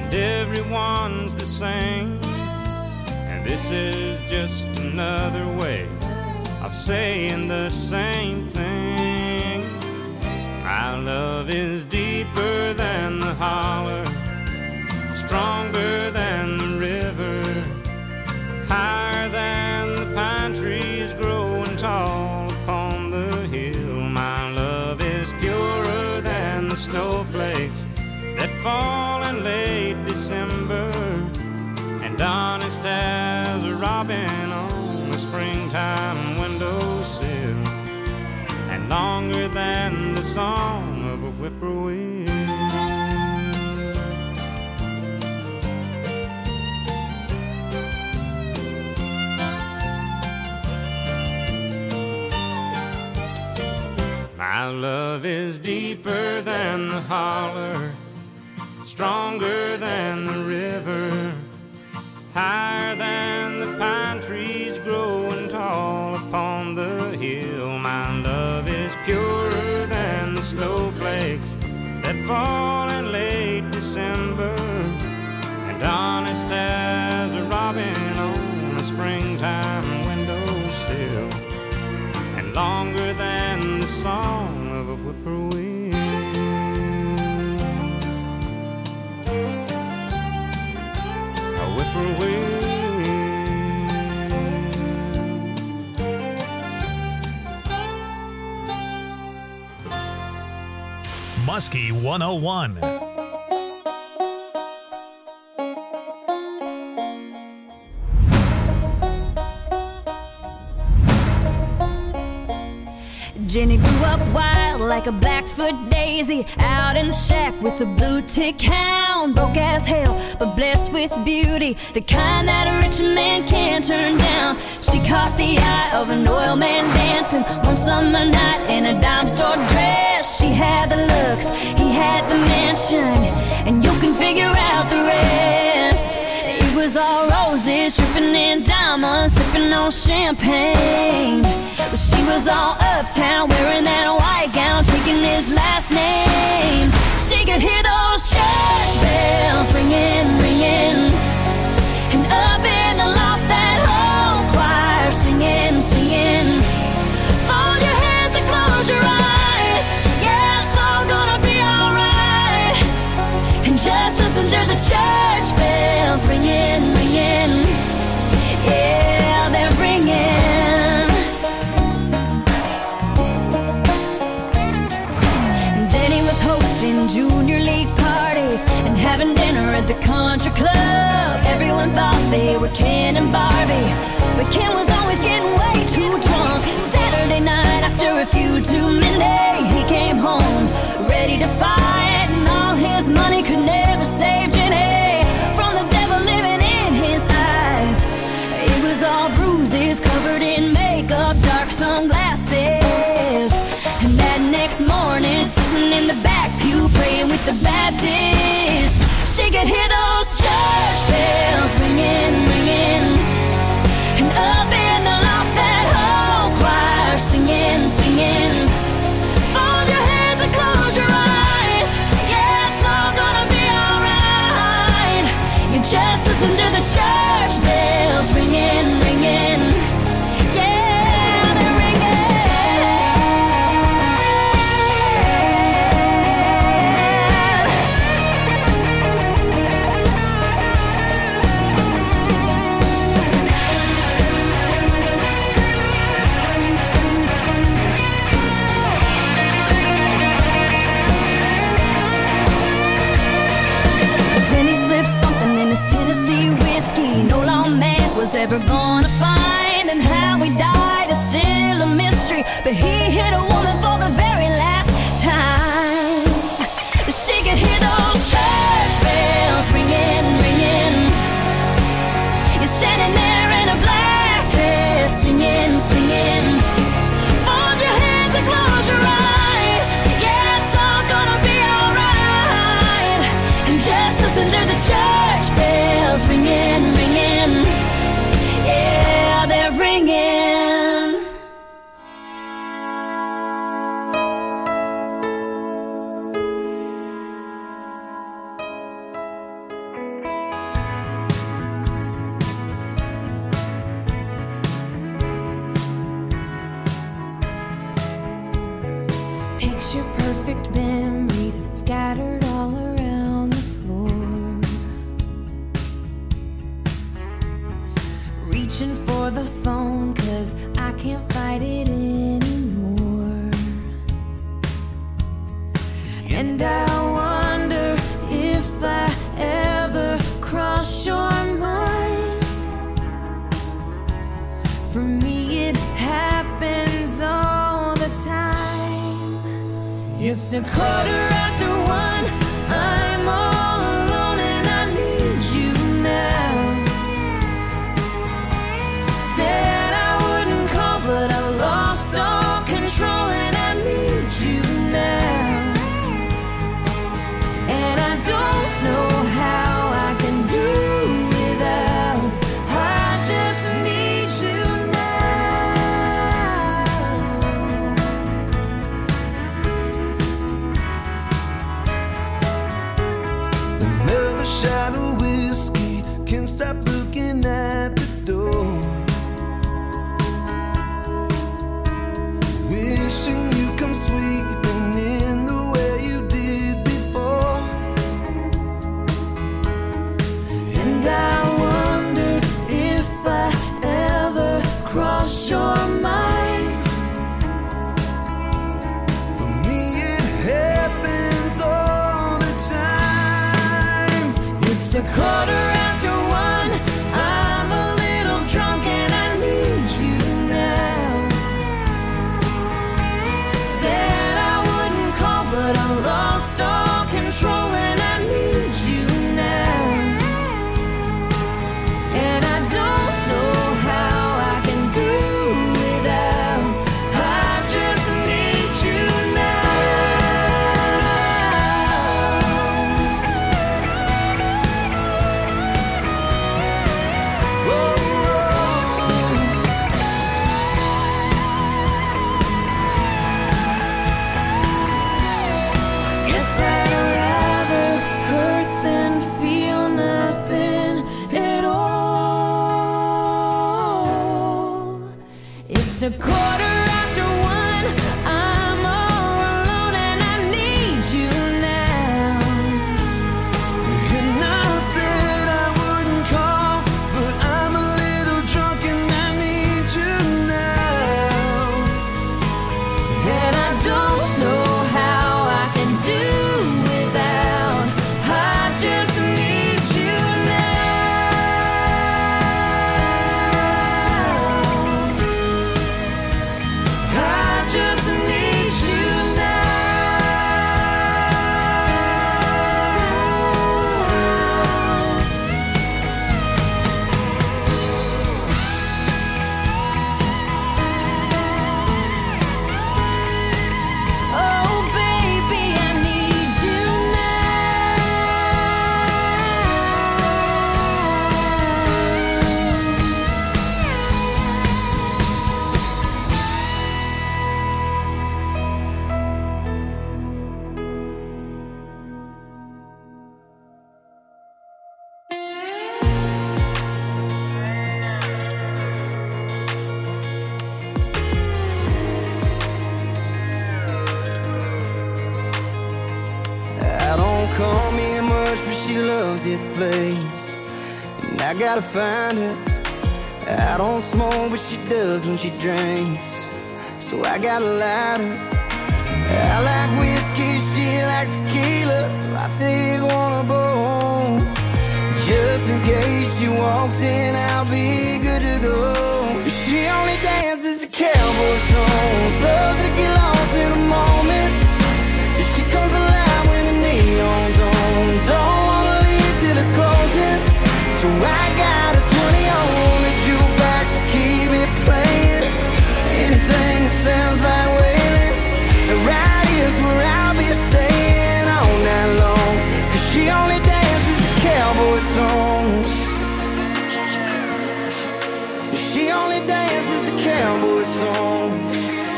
and everyone's the same. And this is just another way of saying the same thing. My love is deeper than the holler, stronger than the river, higher than the pine trees growing tall upon the hill. My love is purer than the snowflakes that fall in late December, and honest as a robin on the springtime windowsill, and longer than the song of a whippoorwill. My love is deeper than the holler, stronger than the river, higher than the pine trees growing tall upon the hill. My love is purer than the snowflakes that fall in late December, and honest as a robin on a springtime windowsill, and longer than the song of a whippoorwill. A whippoorwill. Muskie 101. Jenny grew up wild like a Blackfoot daisy, out in the shack with a blue tick hound. Broke as hell, but blessed with beauty, the kind that a rich man can't turn down. She caught the eye of an oil man dancing one summer night in a dime store dress. She had the looks, he had the mansion, and you can figure out the rest. It was all roses, dripping in diamonds, sipping on champagne. But she was all uptown, wearing that white gown, taking his last name. She could hear those church bells ringing, ringing, and up in the loft that whole choir singing, singing. Fold your hands and close your eyes, yeah, it's all gonna be alright. And just listen to the church bells ringing, ringing, yeah, they're ringing. Junior league parties and having dinner at the country club. Everyone thought they were Ken and Barbie, but Ken was always getting way too drunk. Saturday night after a few too many, he came home ready to fight, and all his money could never save Jenny from the devil living in his eyes. It was all bruises, covered in makeup, dark sunglasses. And that next morning, sitting in the back pew, praying with the Baptist, she could hear those church bells ringing, ringing, and up in the loft that whole choir singing, singing. Fold your hands and close your eyes, yeah, it's all gonna be alright. You just listen to the church bells ringing, ringing, yeah, they're ringing. Jenny slipped something in his Tennessee whiskey no lawman was ever gonna find. perfect memories scattered all around the floor. Reaching for the phone 'cause I can't fight it anymore. And I wonder if I ever cross your mind. For me it happens all the time. It's 1:15. I'm all alone and I need you now. Said I wouldn't call, but I lost all control and I need you now. And I don't know how I can do without. I just need you now. Another shot of whiskey, can't stop looking at the door. Wishing you come sweeping in the way you did before. And I wonder if I ever cross your mind. For me it happens all the time. It's 1:15. I'm a little drunk and I need you now. Said I wouldn't call, but I lost all control and I need you now. And I don't know how I can do without. I just need you now. Guess I'd rather hurt than feel nothing at all. It's 1:15. I'm all alone and I need you now. And I said I wouldn't call, but I'm a little drunk and I need you now. And I don't know how I can do without. I just need you now. I just need you now. Oh baby, I need you I don't come here much, but she loves this place, and I gotta find her. I don't smoke, but she does when she drinks, so I gotta light her. I like whiskey, she likes tequila, so I take one of both. Just in case she walks in, I'll be good to go. She only dances to cowboy songs, loves to get lost in a moment. She comes alive when the neon's on. Don't wanna leave till it's closing, so I got a 20 on the jukebox to keep it playing. Anything that sounds like wailing, right here's where I'll be staying all night long. 'Cause she only dances to cowboy songs. She only dances to cowboy songs.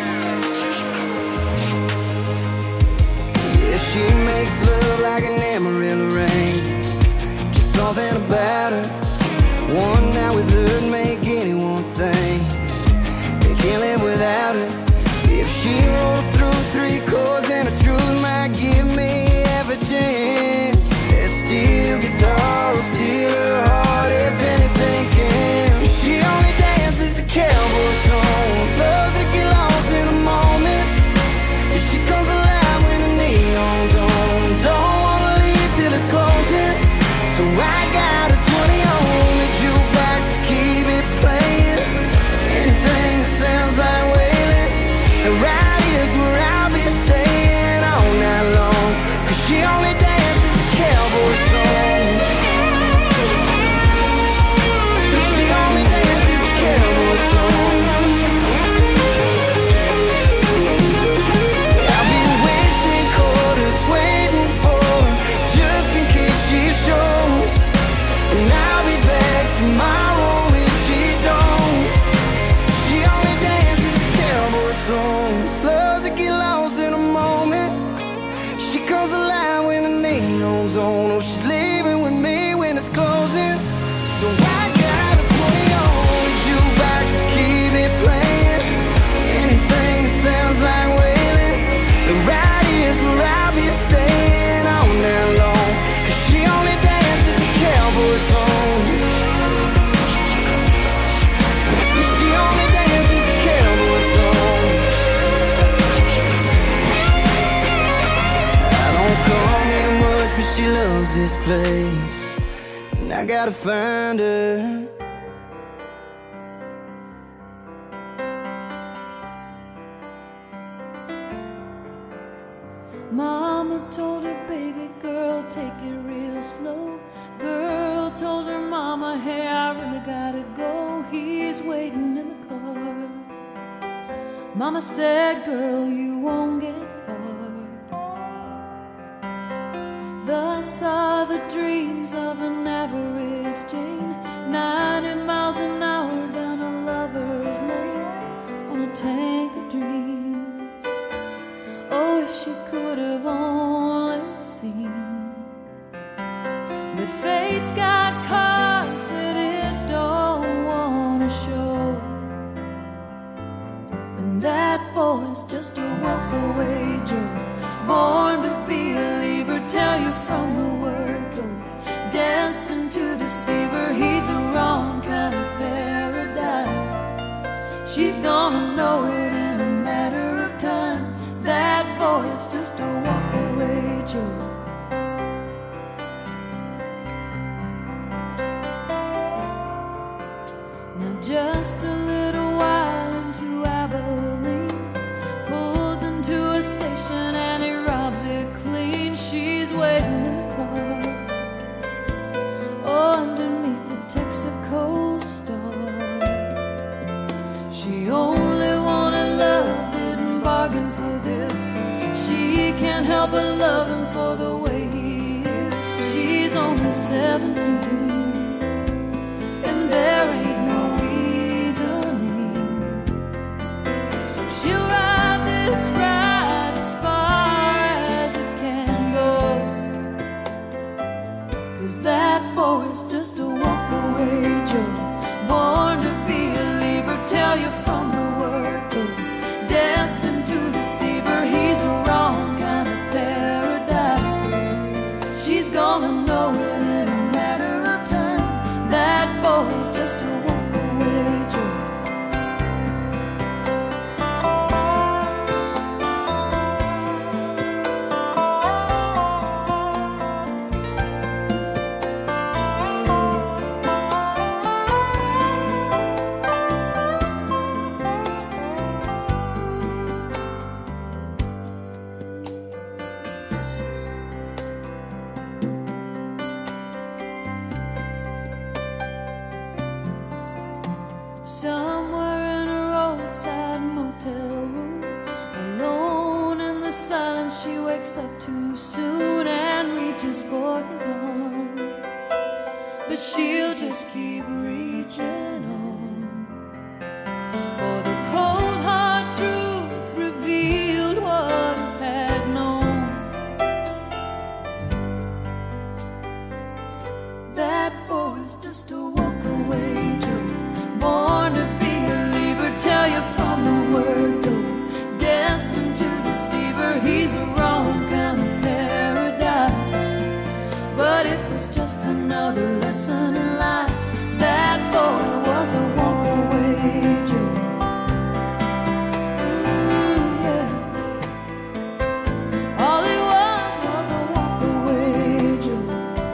Yeah, she makes love like an Amarillo rain. Just something about her. One night with her'd make anyone think they can't live without her. If she rolls through 3 chords and a truth, place, and I gotta find her. Mama told her, baby girl, take it real slow. Girl told her mama, hey, I really gotta go. He's waiting in the car. Mama said, girl, you won't get far. Thus are the dreams of an average Jane, 90 miles an hour down a lover's lane on a tank of dreams. Oh, if she could have only seen that fate's got cards that it don't want to show, and that boy's just a walk-away Joe, born to be a leaver, tell you from the word go, destined to deceive her. He's the wrong kind of paradise. She's gonna know it in a matter of time. That boy is just a walk-away Joe. Now just a little while into Abilene, pulls into a station and he robs it clean. She's waiting in the car, oh, underneath the Texaco star. She only wanted love, didn't bargain for this. She can't help but love him for the way he is. She's only 17, and there ain't no reasoning. So she'll ride this ride as far as it can go, 'cause that boy's just a walk-away Joe, born to be a leaver, tell you from the word go, destined to deceive her. He's a wrong kind of paradise. She's gonna know it in a matter of time. That boy's just a walk-away Joe. Somewhere in a roadside motel room, alone in the silence, she wakes up too soon and reaches for his arm. But she'll just keep reaching on, for the cold hard truth revealed what he had known. That boy's just a walk-away Joe, born to be a leaver, tell you from the word go, destined to deceive her. He's a wrong kind of paradise, but it was just another lesson in life. That boy was a walk-away Joe. Yeah. All he was a walk-away Joe.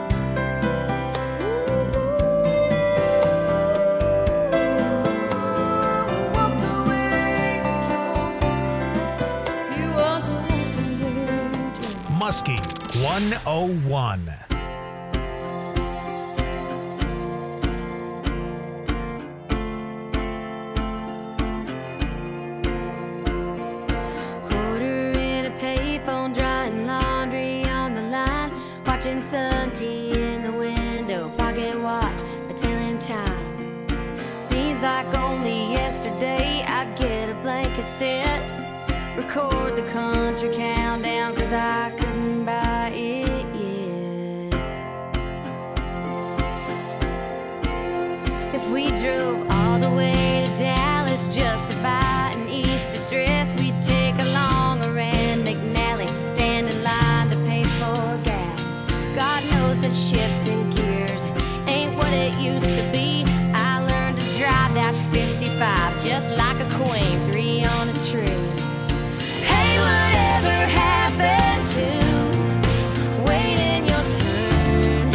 Muskie 101. Quarter in a payphone, drying laundry on the line, watching Sun tea in the window, pocket watch for telling time. Seems like only yesterday I'd get a blank cassette, record the country countdown, 'cause I couldn't buy it yet. If we drove all the way to Dallas just to buy an Easter dress, we'd take a longer and McNally, stand in line to pay for gas. God knows that shifting gears ain't what it used to be. I learned to drive that 55 just like a queen, 3 on a tree. Hey, whatever happened to waiting your turn?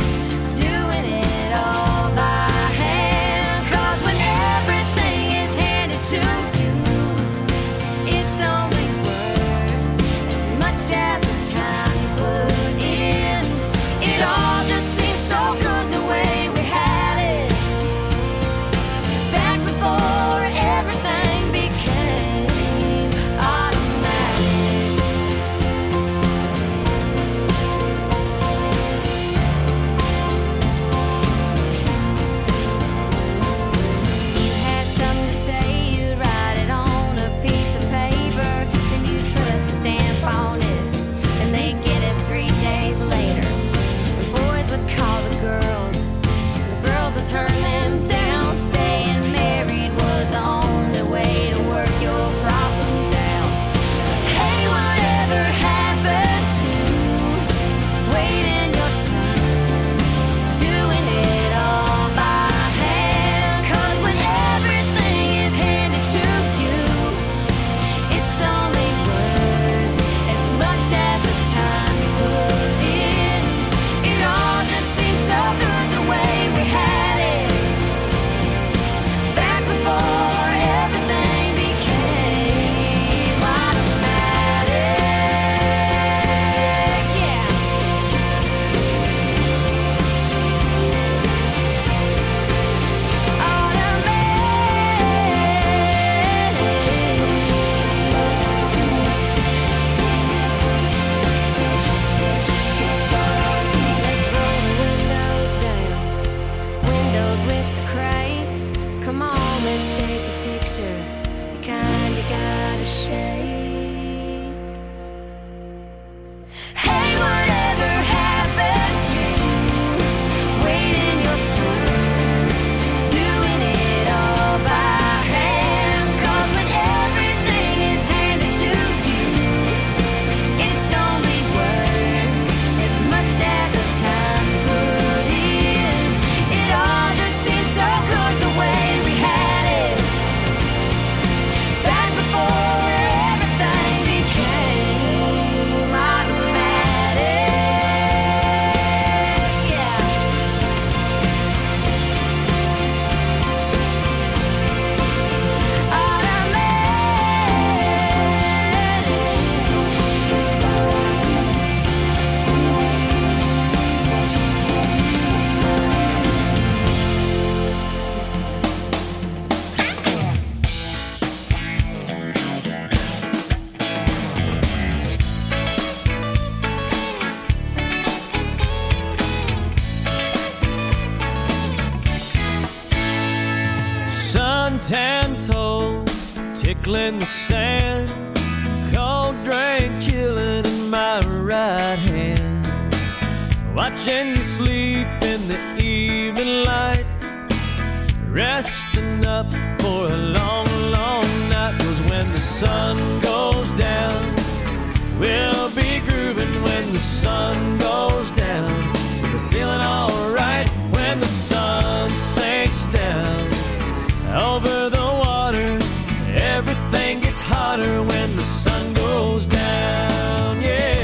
tan toes tickling the sand, cold drink chilling in my right hand, watching you sleep in the evening light, resting up for a long, long night. 'Cause when the sun goes down, we'll be grooving when the sun goes down. We're feeling alright when the sun sinks down. Over the water, everything gets hotter when the sun goes down, yeah.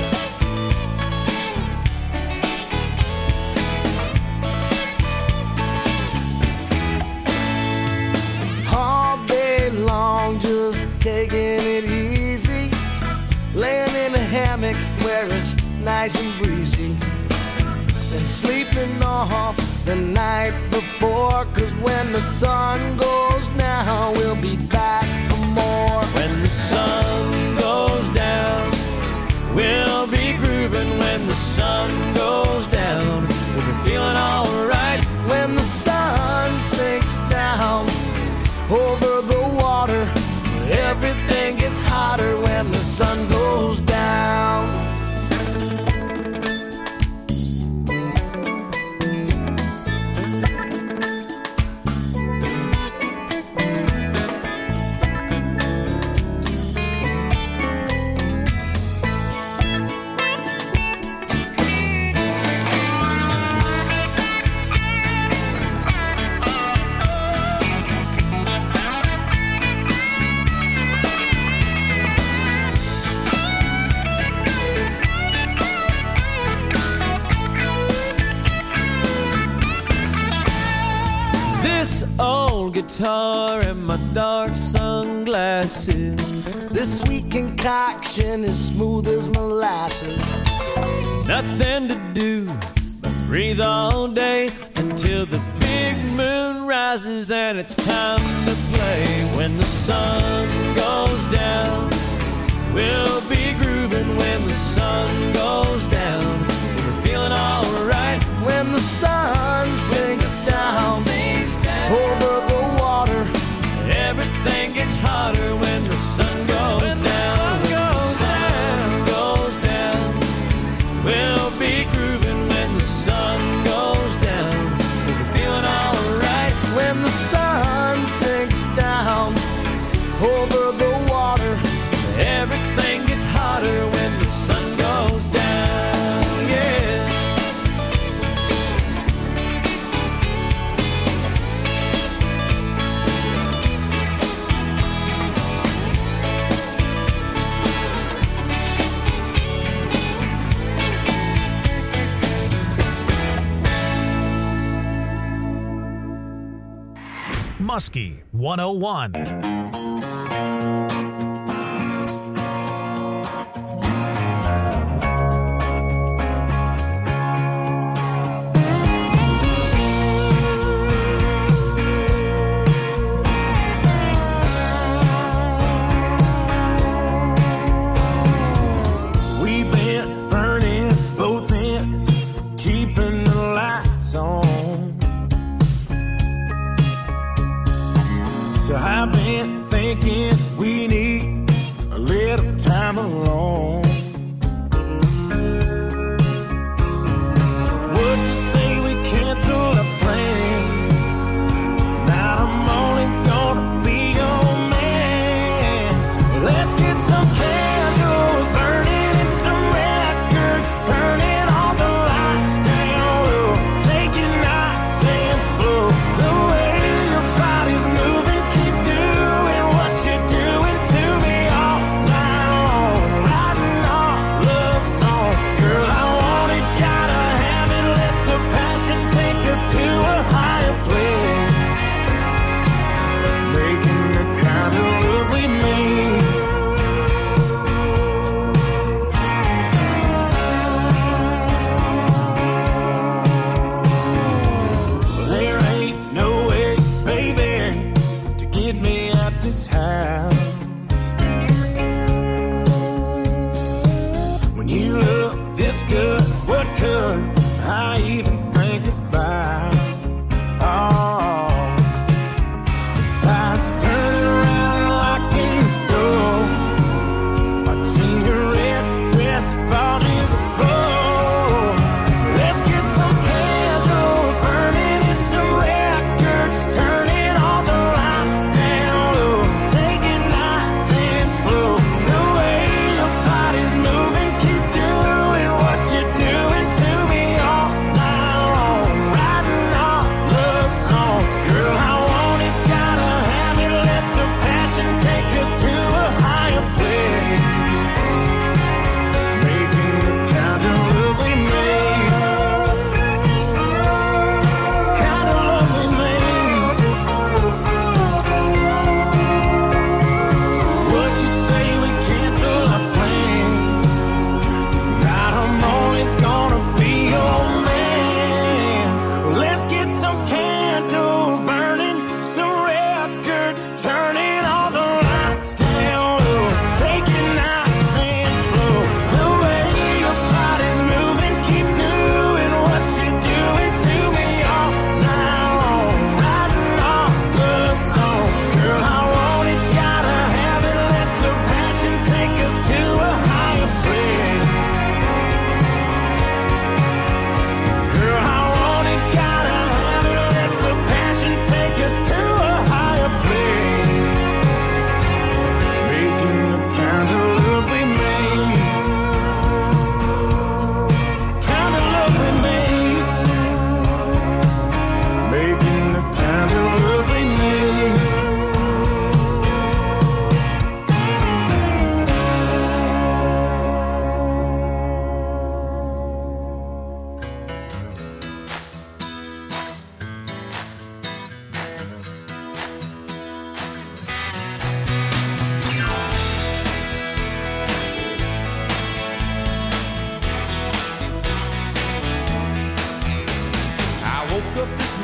All day long, just taking it easy, laying in a hammock where it's nice and breezy, and sleeping off the night before. 'Cause when the sun goes down, we'll be back for more. When the sun goes down, we'll be grooving when the sun goes down. We'll be feeling alright When the sun sinks down over the water, everything gets hotter when the sun goes down. this old guitar and my dark sunglasses. This sweet concoction is smooth as molasses. Nothing to do but breathe all day until the big moon rises and it's time to play. When the sun goes down, we'll be grooving when the sun goes down. We're feeling alright When the sun sinks down over the water, everything gets hotter when the sun goes down. When the sun goes down, we'll be grooving when the sun goes down. We're feeling alright when the sun sinks down over the water, everything gets hotter when the sun goes down, yeah. Muskie 101. We've been burning both ends, keeping the lights on. So I've been thinking we need a little time alone. So would you say we cancel our plans? Tonight I'm only gonna be your man. Let's get some candles burning and some records turning, all the lights down low. Take it nice and slow. The way your body's moving, keep doing what you're doing to me all night long. Writing our love song. Girl, I want it, gotta have it. Let the passion take us to a higher place. Making the kind of love we made. There ain't no way, baby, to get me out this house. When you look this good, what could I even think about?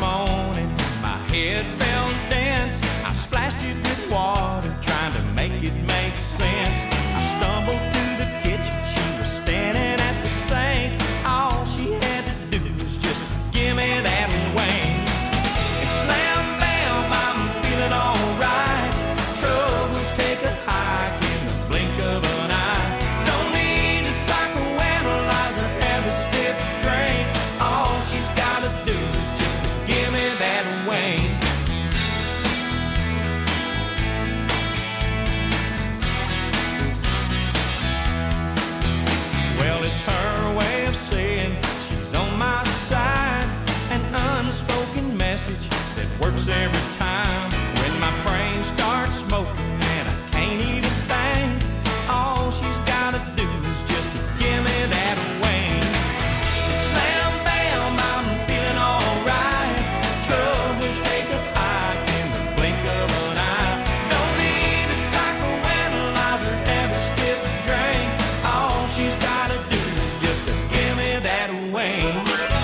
morning, my head felt dense. I splashed it with water, trying to make it make sense. I stumbled to the kitchen, she was standing at the sink. All she had to do was just give me that wing. And slam bam, I'm feeling alright. Troubles take a hike in the blink of an eye. Don't need to psychoanalyze or have a stiff drink. All she's gotta do is just give me that wing. Well, it's her way of saying she's on my side. An unspoken message that works every time. When my brain starts smoking and I can't even think, all she's gotta do is just give me that wing. Slam bam, I'm feeling alright. Troubles take a hike in the blink of an eye. Don't need a psychoanalyze or have a stiff drink. All she's gotta do is just give me that wing.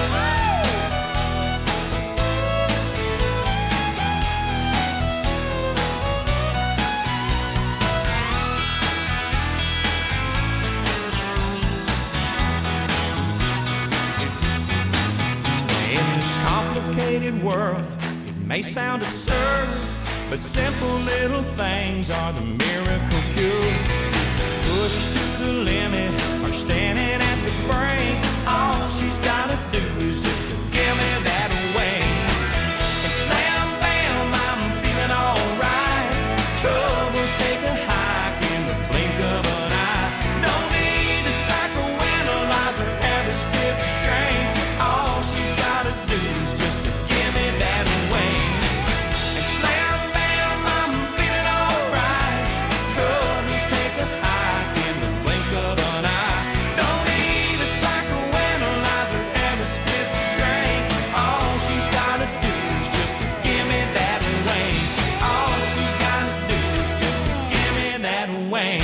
In this complicated world, it may sound absurd, but simple little things are the miracle cure. Pushed to the limit or standing at the brink, all she's gotta do is just give me that wing. And slam bam, I'm feeling alright. Troubles take a hike in the blink of an eye. Don't need a psychoanalyze or have a stiff drink. All she's gotta do is just give me that wing. And slam bam, I'm feeling alright. Troubles take a hike in the blink of an eye. Don't need a psychoanalyze or have a stiff drink. All she's gotta do is just give me that wing. All she's gotta do is just give me that wing.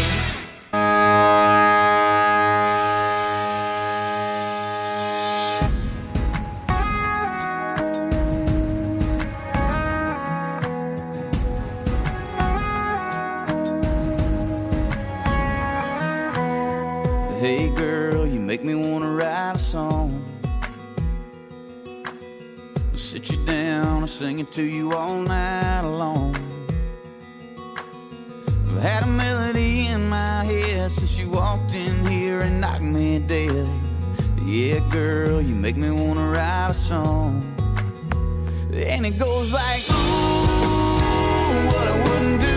Hey girl, you make me wanna write a song. I'll sit you down and sing it to you all night long. I've had a melody in my head since you walked in here and knocked me dead. Yeah, girl, you make me wanna write a song. And it goes like, ooh, what I wouldn't do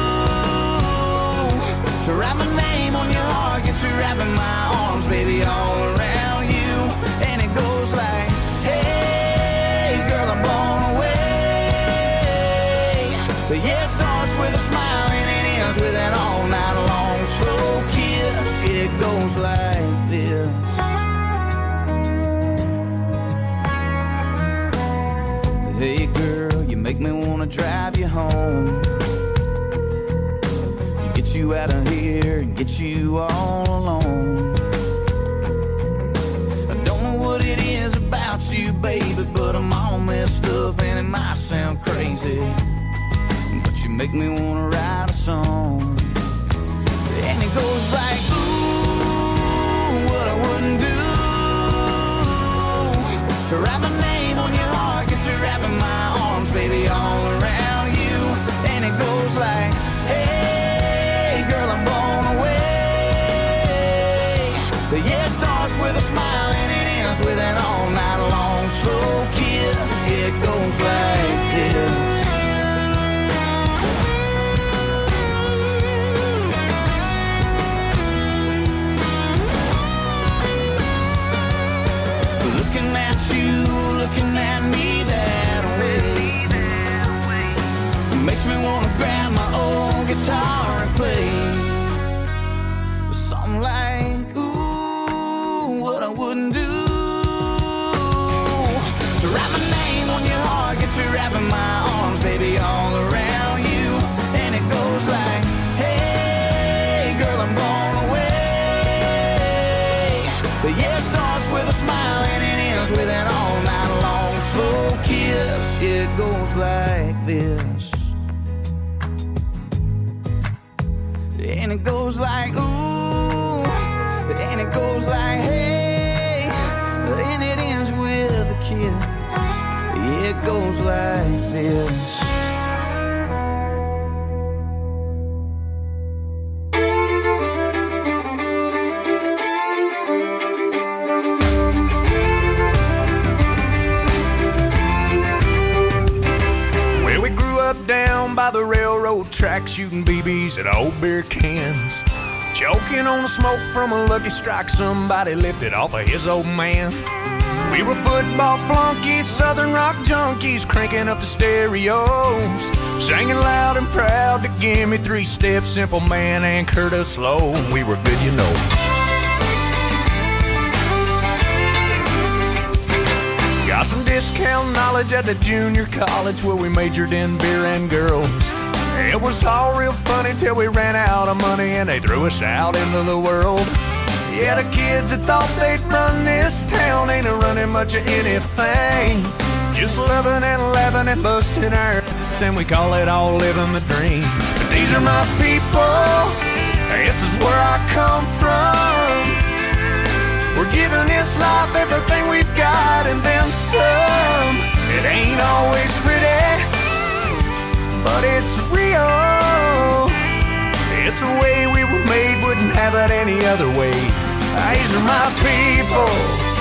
to write my name on your heart, get you wrapping my arms, baby, all around you. And it goes like, hey, girl, I'm blown away. But yeah, it starts with a smile and it ends with an all night long slow kiss. It goes like this. Hey girl, you make me wanna drive you home, get you out of here and get you all alone. I don't know what it is about you, baby, but I'm all messed up and it might sound crazy, but you make me wanna write a song. And it goes like, ooh, what I wouldn't do to write my name on your heart, get you wrapping my arms, baby, all around you. And it goes like, hey, girl, I'm blown away. But yeah, it starts with a smile and it ends with an all night long slow kiss. Yeah, it goes like this. Looking at you, looking at me that way, makes me wanna grab my old guitar and play something like, ooh, what I wouldn't do to write my name on your heart, get you wrapping my arms, baby, all around you. And it goes like, hey, girl, I'm blown away. But yeah, it starts with a smile and it ends with an all night long slow kiss. it goes like this. And it goes like ooh, and it goes like hey, and it ends with a kiss. It goes like this. Down by the railroad tracks, shooting BBs at old beer cans, choking on the smoke from a Lucky Strike somebody lifted off of his old man. We were football flunkies, southern rock junkies, cranking up the stereos, singing loud and proud to Give Me Three Steps, Simple Man, and Curtis Slow. We were good, you know. Got some discount knowledge at the junior college where we majored in beer and girls. It was all real funny till we ran out of money and they threw us out into the world. Yeah, the kids that thought they'd run this town ain't running much of anything. Just loving and laughing and busting our then we call it all living the dream. But these are my people, this is where I come from. We're giving this life everything we've got and then some. It ain't always pretty, but it's real. It's the way we were made, wouldn't have it any other way. These are my people.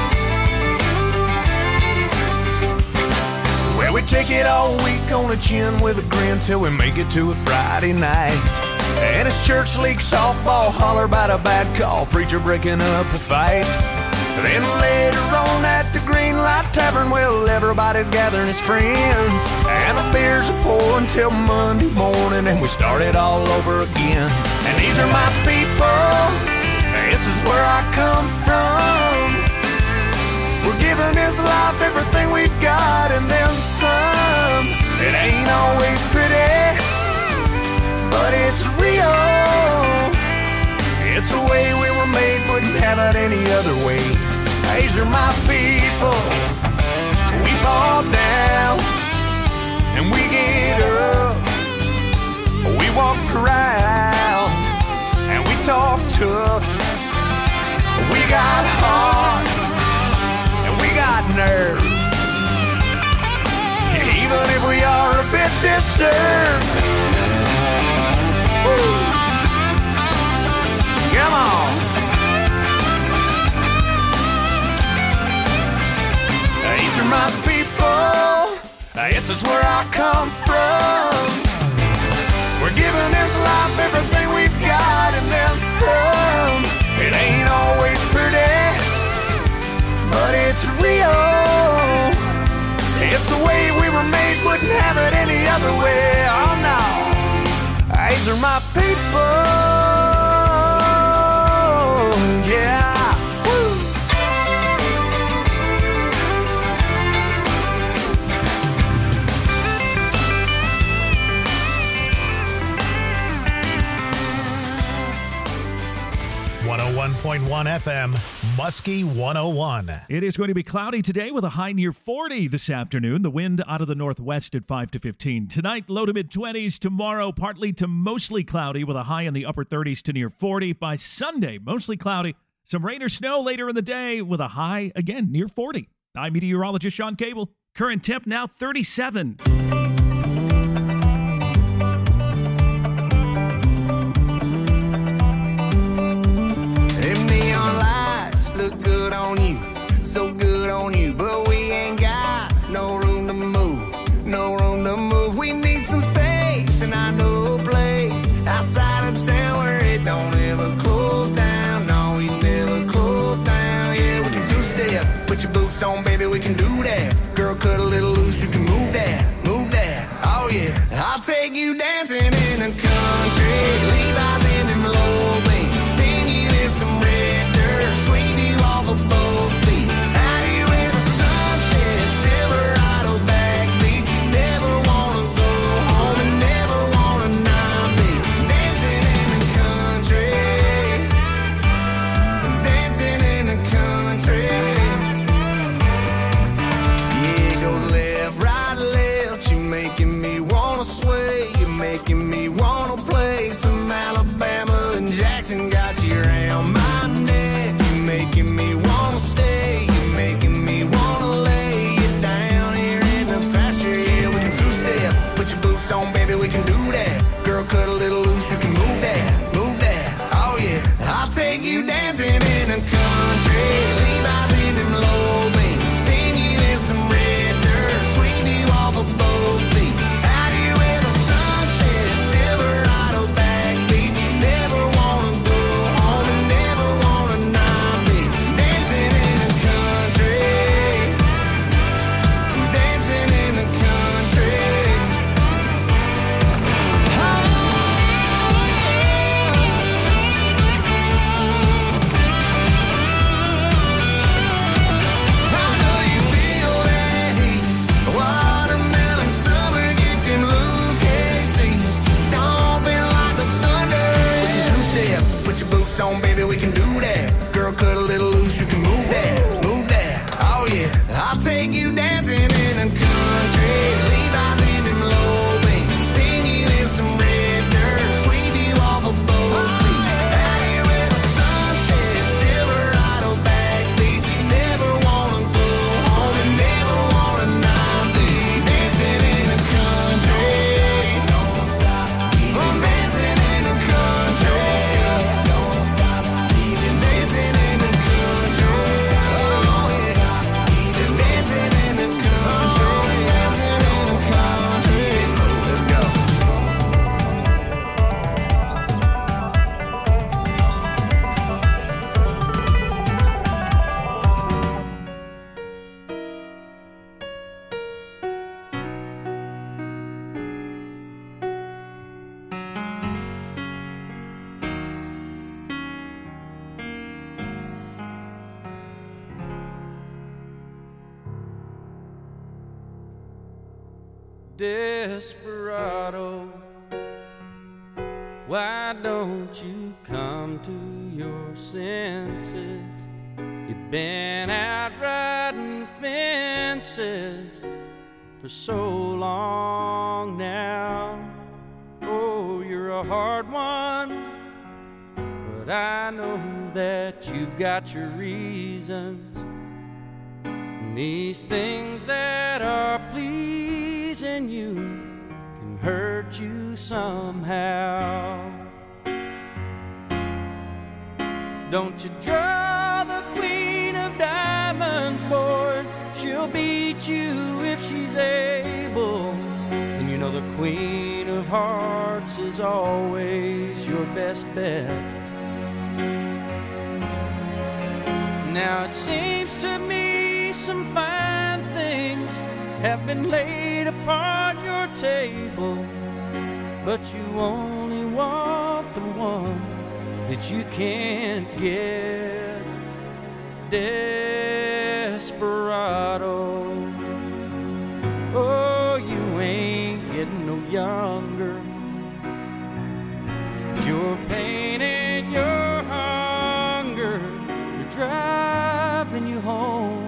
Well, we take it all week on the chin with a grin till we make it to a Friday night. And it's church league softball, holler about a bad call, preacher breaking up a fight. Then later on at the Green Light Tavern, well, everybody's gathering as friends, and the beers are pouring till Monday morning, and we start it all over again. And these are my people, this is where I come from. We're giving this life everything we've got and then some. It ain't always pretty, but it's real. It's the way we were made, wouldn't have it any other way. These are my people. We fall down and we get up. We walk around and we talk tough. We got heart and we got nerve. Even if we are a bit disturbed. Woo. Come on. These are my people. This is where I come from. We're giving this life everything we've got and then some. It ain't always pretty, but it's real. It's the way we were made, wouldn't have it any other way. Oh no. These are my people. Yeah. Woo. .1 FM, Muskie 101. It is going to be cloudy today with a high near 40 this afternoon. The wind out of the northwest at 5 to 15. Tonight, low to mid-20s. Tomorrow, partly to mostly cloudy with a high in the upper 30s to near 40. By Sunday, mostly cloudy. Some rain or snow later in the day with a high, again, near 40. I'm meteorologist Sean Cable. Current temp now 37. Look good on you, so good on you, but we ain't got no room to move, no room to move. We need some space, and I know a place outside of town where it don't ever close down. No, we never close down. Yeah, we can two-step, put your boots on, baby, we can do that. Girl, cut a little loose, you can move that, move that. on, baby, we can do that. Girl, cut a little loose, you can move that, move that. Oh yeah, I'll take you dancing in the country. Levi's in them low beams, spin you in some red dirt, sweep you off a boat feet. Out here where the sun sets, Silverado backbeat. You never wanna go home, you never wanna not be dancing in the country. Don't stop, I'm dancing in the country. Don't stop, even dancing in the country. Oh yeah, even dancing in the country. Dancing in the country. Let's go. Desperado, why don't you come to your senses? You've been out riding fences for so long now. Oh, you're a hard one, but I know that you've got your reasons. And these things that are pleasing you can hurt you somehow. Don't you draw the queen of diamonds, boy. She'll beat you if she's able. And you know the queen of hearts is always your best bet. Now it seems to me some fine things have been laid upon your table, but you only want the ones that you can't get. Desperado, oh, you ain't getting no younger. Your pain and your hunger, you're driving you home.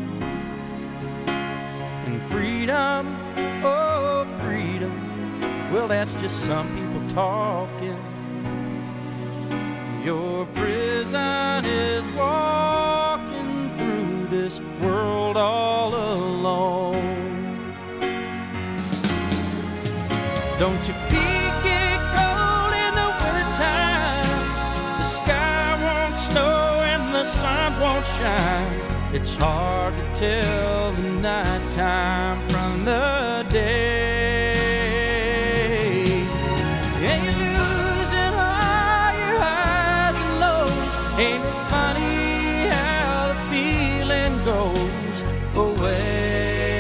And freedom, oh freedom, well that's just some people talking. Your prison is walking through this world all alone. Don't your feet get cold in the wintertime? The sky won't snow and the sun won't shine. It's hard to tell the nighttime from the day. And you're losing all your highs and lows. Ain't it funny how the feeling goes away?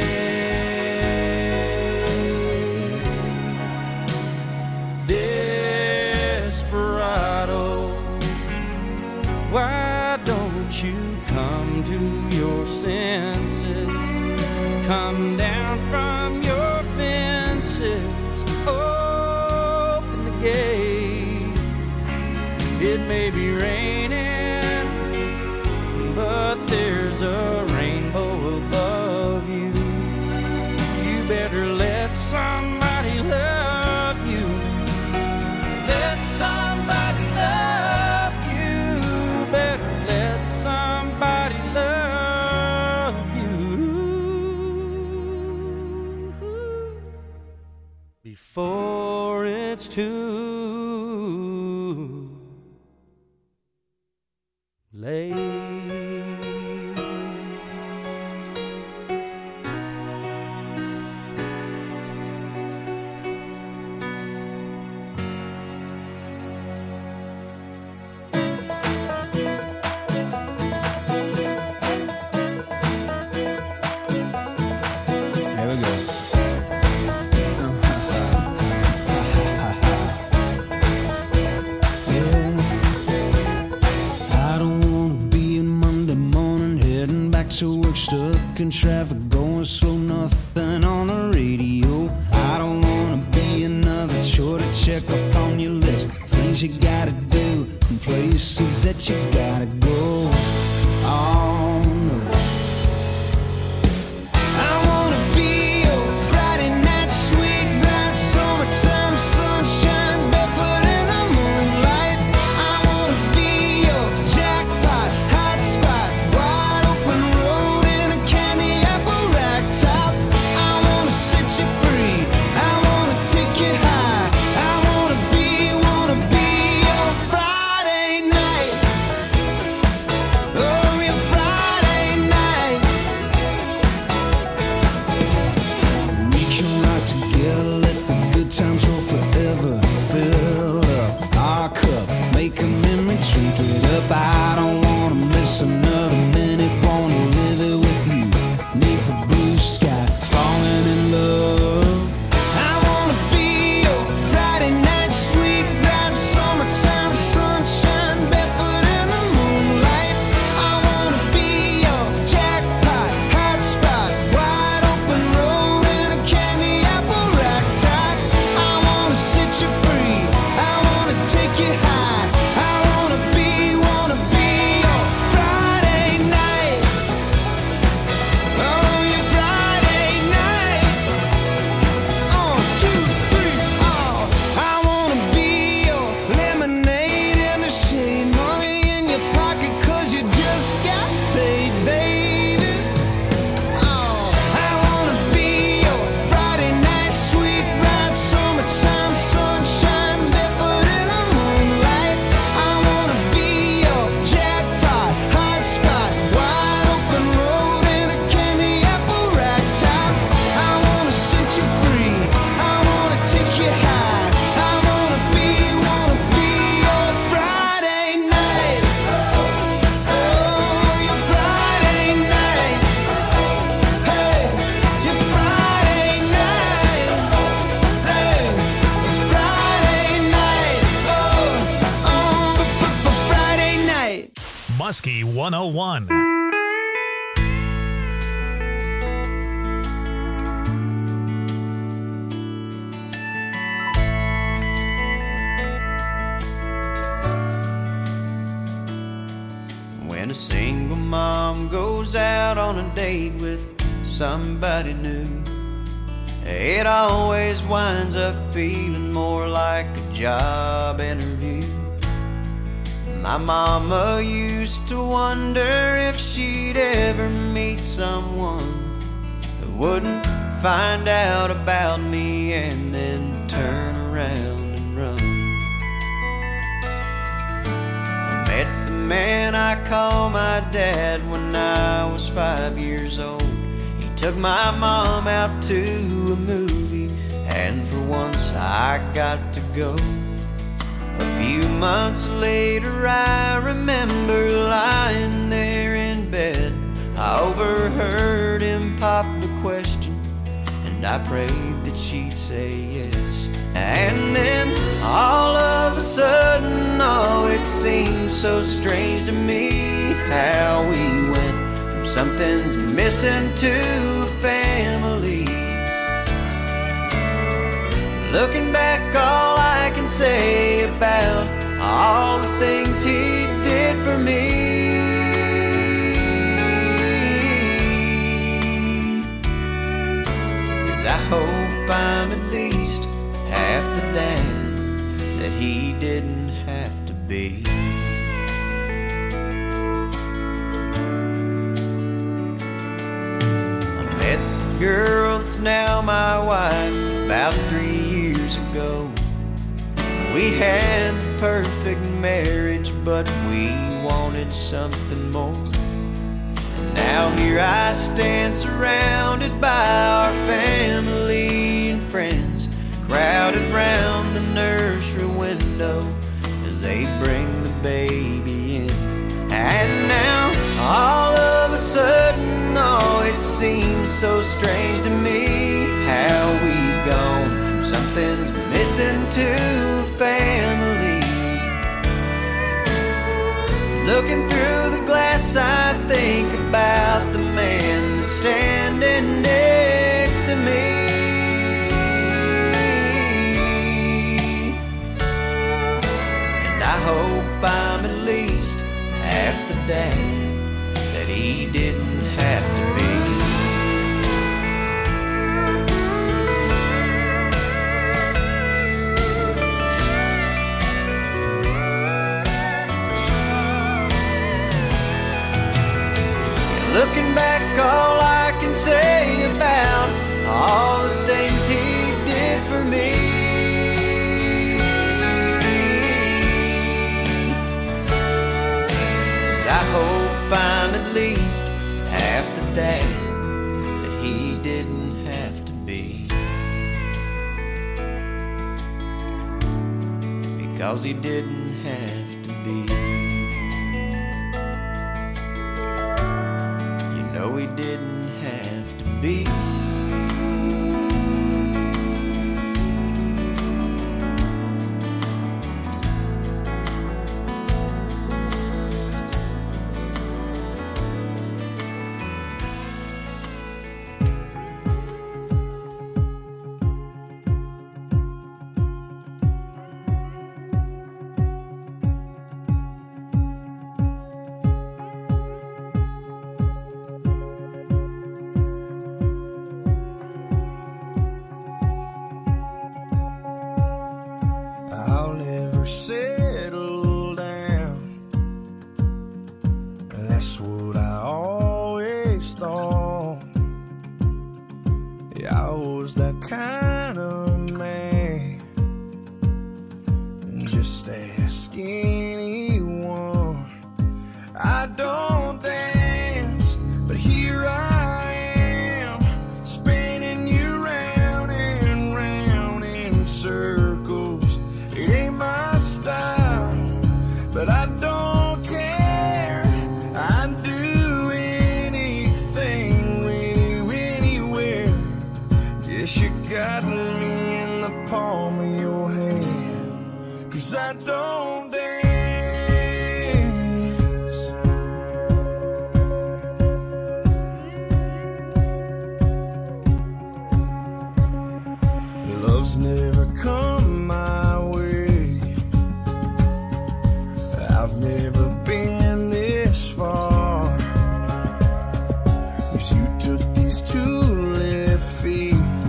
Desperado, why don't you come to your senses? Come down from your fences, open the gate. It may be raining, but there's a rainbow above you. You better let somebody love you. Let somebody love you. Better let somebody love you before it's too late. There we go. that you gotta go. Oh no. I wanna be your Friday night sweet ride, summertime sunshine, barefoot in the moonlight. I wanna be your jackpot, hot spot, wide open road in a candy apple rack top. I wanna set you free, I wanna take you high. I wanna be your Friday night. Oh, your Friday night. We can ride together, let the good times roll forever. Fill up our cup, make a memory, drink it up. I don't wanna miss another minute, wanna live it with you. Neath the blue sky, falling in love. I wanna be your Friday night sweet ride, summertime sunshine, barefoot in the moonlight. I wanna be your jackpot, hot spot, wide open road in a candy apple rack top. I wanna set you free, I wanna take you high. I wanna be your Friday night. Oh, your Friday night. 1, 2, 3, oh. I wanna be your lemonade in the shade, money in your pocket 'cause you just got paid, baby. Oh, I wanna be your Friday night sweet ride, summertime sunshine, barefoot in the moonlight. I wanna be your jackpot, hot spot, wide open road in a candy apple rack top. I wanna set you free, I wanna take you high. I wanna be your Friday night. Oh, your Friday night. Hey, your Friday night. Hey, your Friday night. Friday night. Muskie 101. When a single mom goes out on a date with somebody new, it always winds up feeling more like a job interview. My mama used to wonder if she'd ever meet someone who wouldn't find out about me and then turn around and run. I met the man I call my dad when I was 5 years old. He took my mom out to a movie, and for once I got to go. A few months later I remember lying there in bed. I overheard him pop the question, and I prayed that she'd say yes. And then all of a sudden, oh, it seemed so strange to me how we went from something's missing to a family. Looking back, all I can say about all the things he did for me is I hope I'm at least half the dad that he didn't have to be. I met the girl that's now my wife about 3 years ago. We had the perfect marriage, but we wanted something more. And now here I stand surrounded by our family and friends, crowded round the nursery window as they bring the baby in. And now all of a sudden, oh, it seems so strange to me how we've gone from something's missing to family. Looking through the glass, I think about the man that's standing next to me. And I hope I'm at least dad that he didn't have to be. Looking back, all I can say about all the things he did for me is I hope I'm at least half the dad that he didn't have to be, because he didn't have to be. No, he didn't have to be. I'll never settle down. That's what I always thought. Yeah, I was that kind of man. Just ask anyone. I don't dance, but here I am, spinning you round and round in circles. It ain't my style, but I don't care. I'd do anything with you anywhere. Guess you got me in the palm of your hand, 'cause I don't dance. Love's never come my way. I've never been this far, 'cause you took these 2 left feet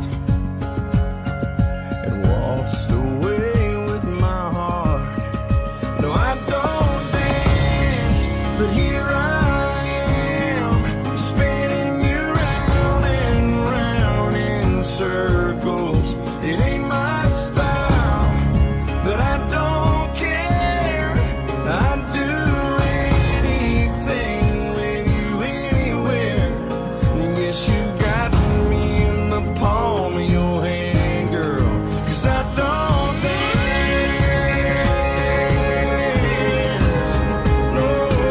and waltzed away with my heart. No, I don't dance, but here I am, spinning you round and round in circles. It ain't my style, but I don't care. I'd do anything with you anywhere. Yes, you got me in the palm of your hand, girl, 'cause I don't dance. No,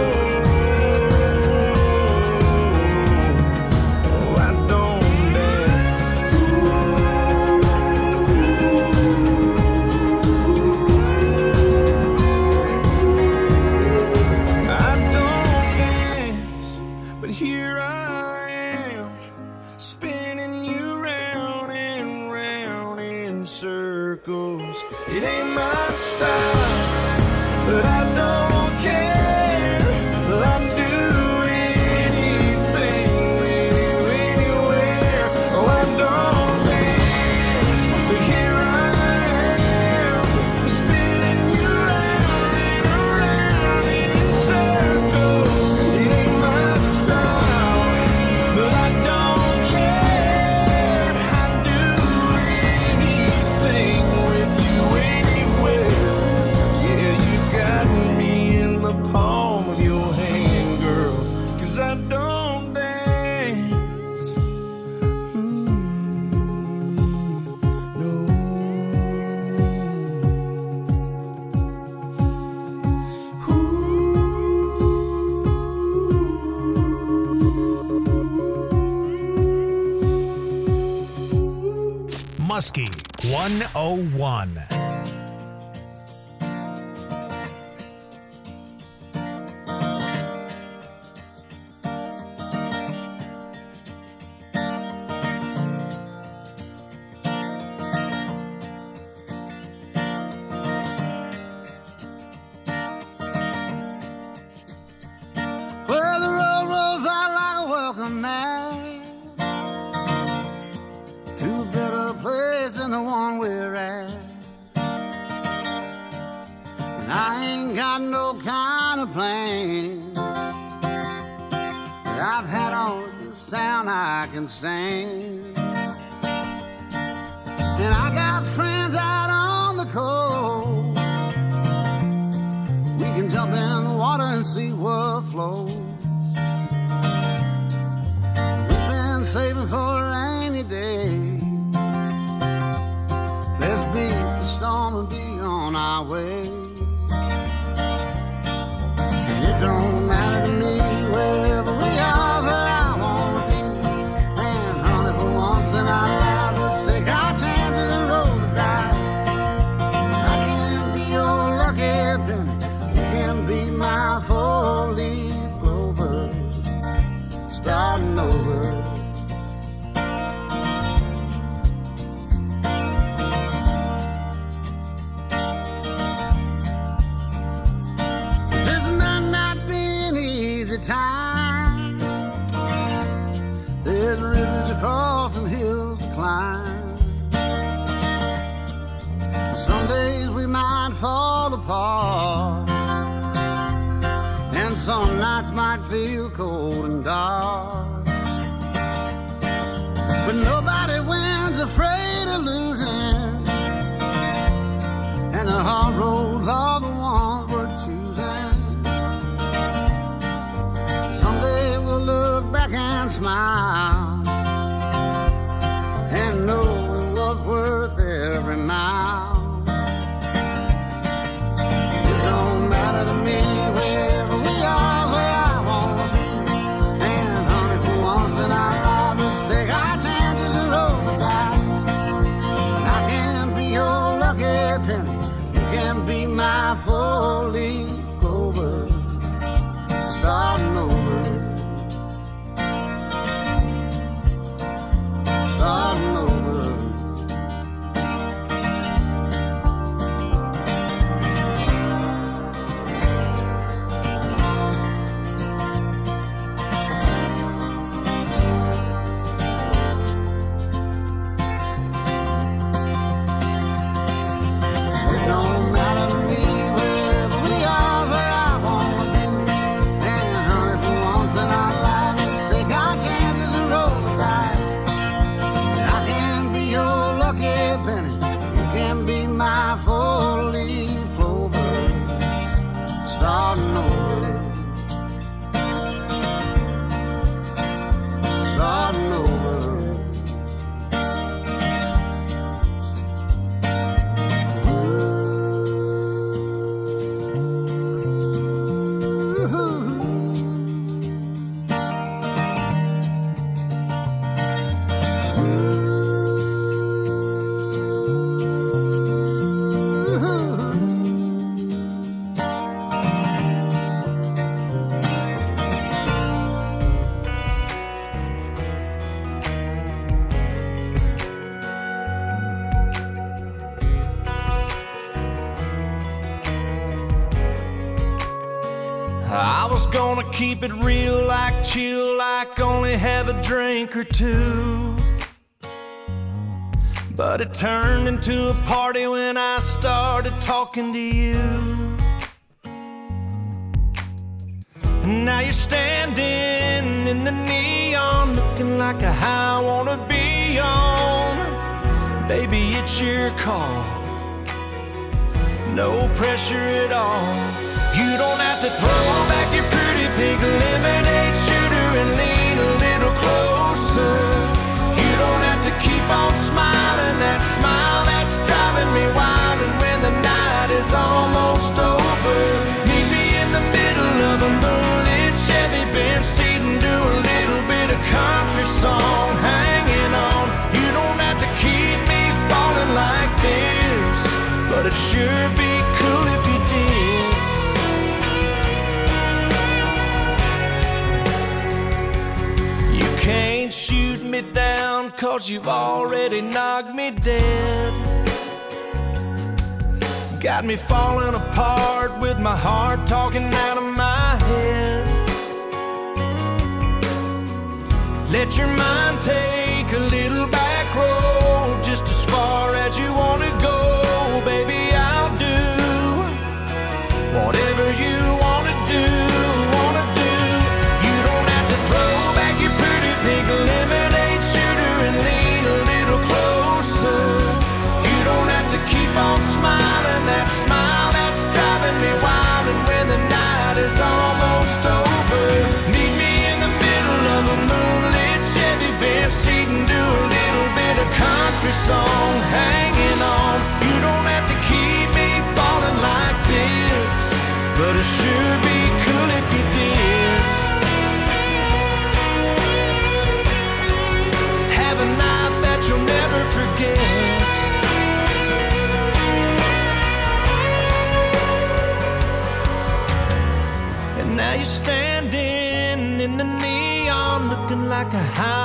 I don't dance. I don't dance, but here I am, spinning you round and round in circles. It ain't my style, but I don't care. I'd do anything with you anywhere. Oh, I don't dance, but here I am, spinning you round and round in circles. It ain't my style, but I don't care. I'd do anything with you anywhere. Yeah, you got me in the palm of your hand, girl, 'cause I don't dance. No. Muskie 101. than the one we're at. And I ain't got no kind of plan, but I've had all of this town I can stand. And I got friends out on the coast. We can jump in the water and see what flows. We've been saving for a rainy day. Let's beat the storm and be on our way. And it don't matter to me wherever we are, where I wanna be. And honey, for once in our lives, let's take our chances and roll the dice. I can be your lucky penny, you can be my four-leaf clover, starting over. This might not be an easy time. There's rivers to cross and hills to climb. Some days we might fall apart, and some nights might feel cold and dark. But nobody wins afraid of losing, and the hard roads are the ones we're choosing. Someday we'll look back and smile and know it was worth every mile. It don't matter to me wherever we are, where I wanna be. And honey, for once in our lives, let's take our chances and roll the dice. I can be your lucky penny, you can be my four-leaf clover, starting over, starting over. It don't matter to me wherever we are, where I wanna be. And honey, for once in our lives, let's take our chances and roll the dice. I can be your lucky penny, you can be my four-leaf clover, starting over, starting over. I was gonna keep it real, like chill, like only have a drink or two. But it turned into a party when I started talking to you. And now you're standing in the neon, looking like a high I wanna be on. Baby, it's your call, no pressure at all. You don't have to throw back your pretty pink lemonade shooter and lean a little closer. You don't have to keep on smiling, that smile that's driving me wild. And when the night is almost over, meet me in the middle of a moonlit Chevy Benz seat and do a little bit of country song, hanging on. You don't have to keep me falling like this, but it'd sure be cool if you did. Can't shoot me down, 'cause you've already knocked me dead. Got me falling apart with my heart talking out of my head. Let your mind take a little back road, just as far song hanging on. You don't have to keep me falling like this, but it sure be cool if you did. Have a night that you'll never forget. And now you're standing in the neon, looking like a high